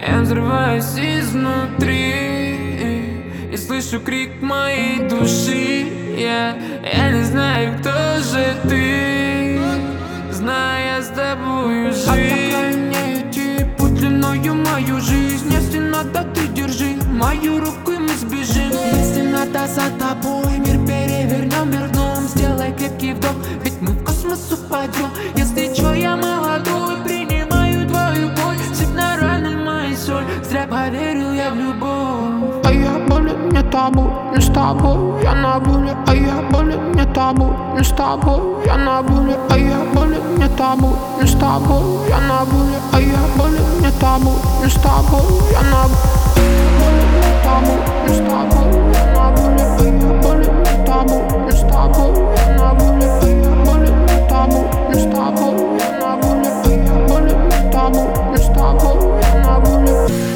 Я взрываюсь изнутри и слышу крик моей души. Я не знаю, кто же ты, зная с тобою жизнь. Отдай мне идти путь длиною мою жизнь. Если надо, ты держи мою руку, и мы сбежим. Если надо, за тобой мир перевернем, вернем. Сделай крепкий вдох, ведь мы в космос упадем. Если чё, я молодой, принимаю твою боль. Всегда раны мои соль, зря поверил я в любовь. А я болен, не табу, не с тобой, я на воле. А я болен, не табу, не с тобой, я на воле. А я болен, не табу, не с тобой, я на воле. А я болен, не табу, не с тобой, я на воле. Не табу, не с тобой, я на воле. А я болен, не табу, не с тобой, я на воле. А я болен, не табу, не с тобой, я на воле. А я болен, не табу, не с тобой, я на воле.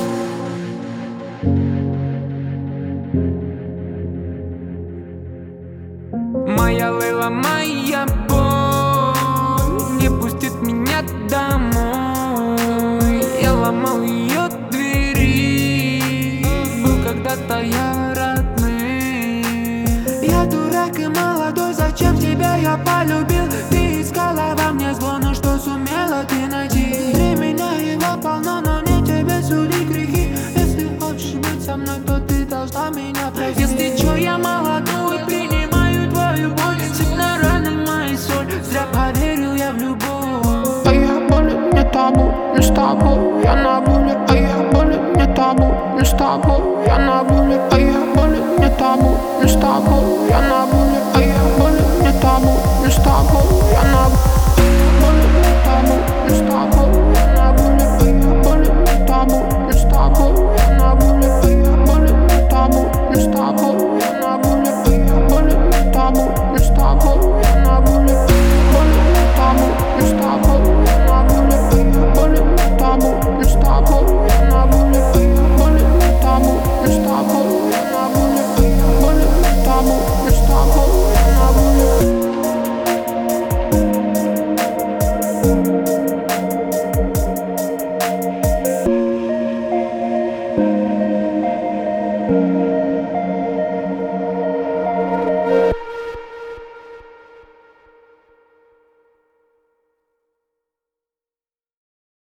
Моя Лейла, моя боль не пустит меня домой. Я ломал ее двери, был когда-то я родным. Я дурак и молодой, зачем тебя я полюбил? Ты искала во мне зло, но что сумела ты найти? Для меня его полно, но не тебе судить грехи. Если хочешь быть со мной, то ты должна меня простить. Если чё, я молодой, принимаю твою боль. Всегда раны мои соль, зря поверил я в любовь. А я болен, не табу, не с тобой, я на воле. А я болен, не табу, не с тобой, я на воле. А я болен, не табу, не с тобой, я на воле.